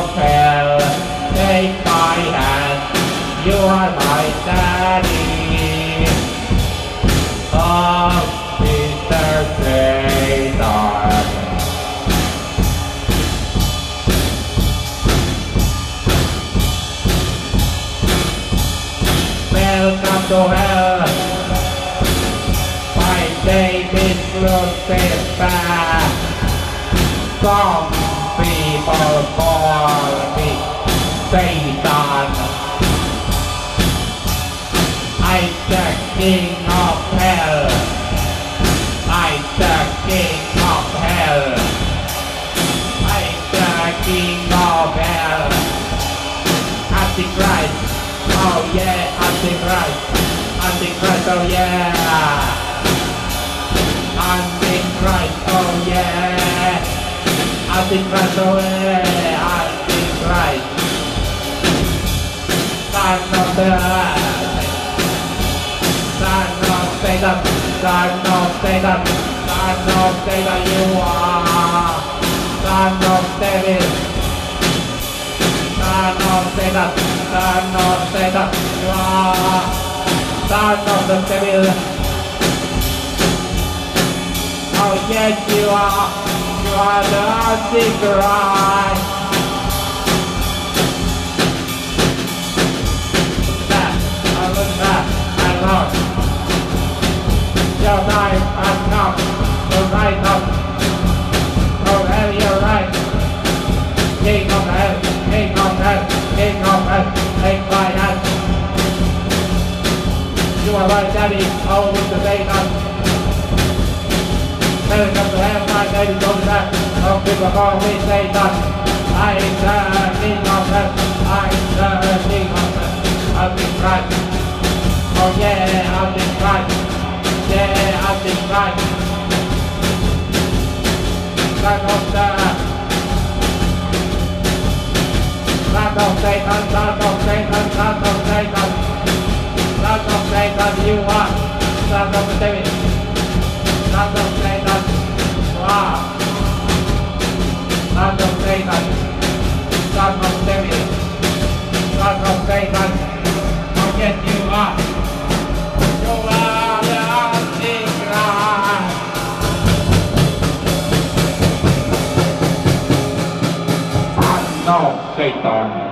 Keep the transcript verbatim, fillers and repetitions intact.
of hell. Take my hand, you are my daddy. Oh, Mister Satan. Welcome to hell. My name is Lucifer. Some people call me Satan. I'm the king of hell. I'm the king of hell. I'm the king of hell. Antichrist. Oh yeah, Antichrist. Antichrist, oh yeah. Antichrist, oh yeah. Antichrist, oh yeah. Antichrist. Son of the Son of Satan. Son of Satan. Son of Satan, you are. Son of David. Son of Satan. Son of Satan, you are. Son of the devil. Oh yes, you are. You are the Antichrist. That, I look back, I lost. Your time has come. Your right up. Oh hell, you're right. King of hell, king of hell, king of hell, take my hand. You are my daddy, oh Mister Satan. Welcome to hell, my name is Lucifer. Oh, people call me Satan. I am the king of hell. I am the king of hell. Antichrist. Oh yeah, Antichrist. Yeah, Antichrist. Son of the Son of Satan, son of Satan, son of Satan. Son of Satan, you are. Son of David. Son of Satan, you are. Son of Satan. Son of David. Son of Satan. Oh yes, you are. You are the Antichrist. Son of Satan.